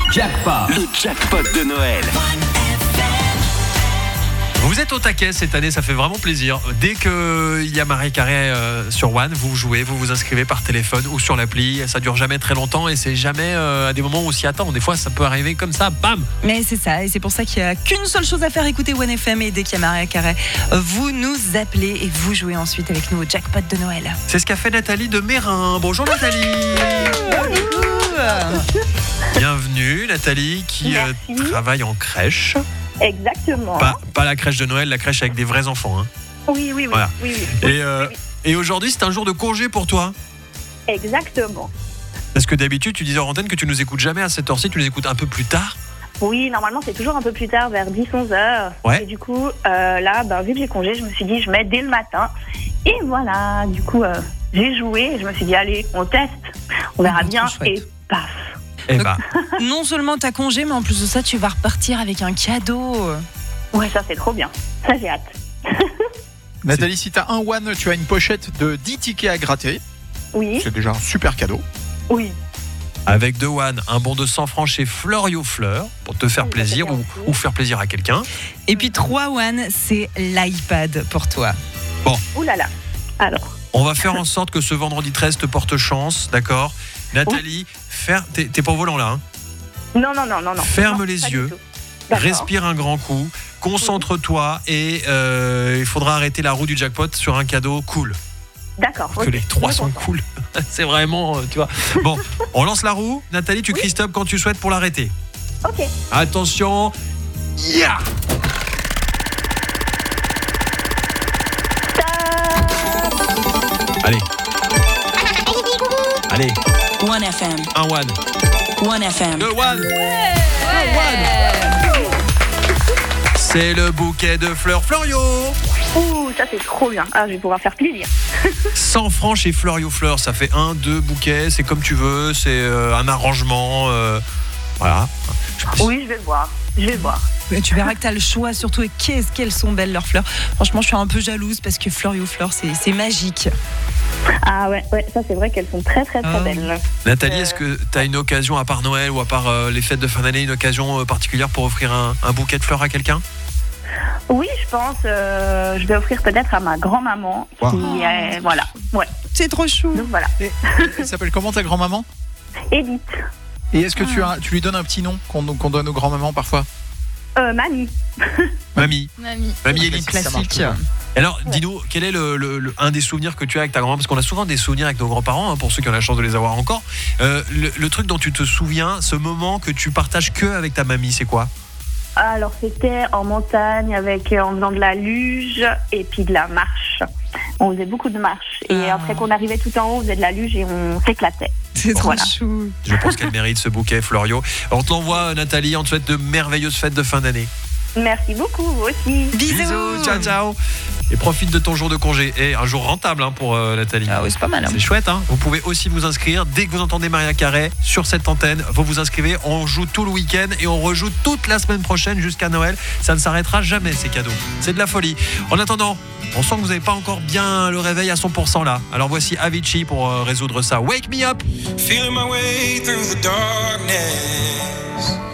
Le jackpot de Noël. Vous êtes au taquet cette année, ça fait vraiment plaisir. Dès qu'il y a Mariah Carey sur One, vous jouez, vous vous inscrivez par téléphone ou sur l'appli. Ça dure jamais très longtemps et c'est jamais à des moments où on s'y attend. Des fois, ça peut arriver comme ça, bam. Mais c'est ça, et c'est pour ça qu'il n'y a qu'une seule chose à faire, écouter One FM, et dès qu'il y a Mariah Carey, vous nous appelez et vous jouez ensuite avec nous au jackpot de Noël. C'est ce qu'a fait Nathalie de Mérin. Bonjour Nathalie. Bienvenue Nathalie qui travaille en crèche. Exactement. Pas la crèche de Noël, la crèche avec des vrais enfants. Hein. Oui. Voilà. Oui. Et aujourd'hui, c'est un jour de congé pour toi. Exactement. Parce que d'habitude, tu disais en antenne que tu nous écoutes jamais à cette heure-ci, tu nous écoutes un peu plus tard. Oui, normalement, c'est toujours un peu plus tard, vers 10-11 heures. Ouais. Et du coup, là, vu que j'ai congé, je me suis dit, je mets dès le matin. Et voilà, du coup, j'ai joué. Et je me suis dit, allez, on teste. On verra bien. Et paf. Donc, non seulement t'as congé, mais en plus de ça, tu vas repartir avec un cadeau. Ouais, ça, c'est trop bien. Ça, j'ai hâte. Nathalie, si t'as un One, tu as une pochette de 10 tickets à gratter. Oui. C'est déjà un super cadeau. Oui. Avec de One, un bon de 100 francs chez Florio Fleur pour te faire plaisir ou faire plaisir à quelqu'un. Et puis 3 One, c'est l'iPad pour toi. Bon. Ouh là là. Alors. On va faire en sorte que ce vendredi 13 te porte chance, d'accord ? Nathalie, t'es pas au volant là, hein ? Non. Ferme Non, les pas du yeux, tout. D'accord. respire un grand coup, concentre-toi et il faudra arrêter la roue du jackpot sur un cadeau cool. D'accord. Parce que les trois sont cool. C'est vraiment, tu vois. Bon, on lance la roue. Nathalie, tu cries stop quand tu souhaites pour l'arrêter. Ok. Attention. Yeah. Allez. One FM. Un One. One FM. Deux One. Un One. C'est le bouquet de fleurs Florio. Ouh, ça c'est trop bien. Ah, je vais pouvoir faire plaisir. 100 francs chez Florio Fleurs, ça fait 1, 2 bouquets, c'est comme tu veux, c'est un arrangement, voilà. Oui, je vais le voir. Mais tu verras que t'as le choix, surtout, et qu'est-ce qu'elles sont belles leurs fleurs. Franchement, je suis un peu jalouse parce que Florio Fleurs, c'est magique. Ah ouais, ça c'est vrai qu'elles sont très belles. Nathalie, est-ce que tu as une occasion, à part Noël ou à part les fêtes de fin d'année, une occasion particulière pour offrir un bouquet de fleurs à quelqu'un ? Oui, je pense. Je vais offrir peut-être à ma grand-maman. Wow. Qui, voilà. Ouais. C'est trop chou. Donc voilà. Et elle s'appelle comment ta grand-maman ? Edith. Et est-ce que tu lui donnes un petit nom qu'on donne aux grand-mamans parfois ? Mamie. Mamie Elite. Classique. Alors, dis-nous, quel est un des souvenirs que tu as avec ta grand-maman ? Parce qu'on a souvent des souvenirs avec nos grands-parents, hein, pour ceux qui ont la chance de les avoir encore. Le truc dont tu te souviens, ce moment que tu partages que avec ta mamie, c'est quoi ? Alors c'était en montagne en faisant de la luge et puis de la marche. On faisait beaucoup de marches. Et après qu'on arrivait tout en haut, on faisait de la luge et on s'éclatait. C'est trop chou. Je pense qu'elle mérite ce bouquet, Florio. On te l'envoie, Nathalie, on te souhaite de merveilleuses fêtes de fin d'année. Merci beaucoup, vous aussi. Bisous. Ciao. Et profite de ton jour de congé. Et un jour rentable pour Nathalie. Ah oui, c'est pas mal. C'est chouette, hein. Vous pouvez aussi vous inscrire. Dès que vous entendez Mariah Carey sur cette antenne, vous vous inscrivez. On joue tout le week-end et on rejoue toute la semaine prochaine jusqu'à Noël. Ça ne s'arrêtera jamais, ces cadeaux. C'est de la folie. En attendant, on sent que vous n'avez pas encore bien le réveil à 100% là. Alors voici Avicii pour résoudre ça. Wake me up. Feeling my way through the darkness.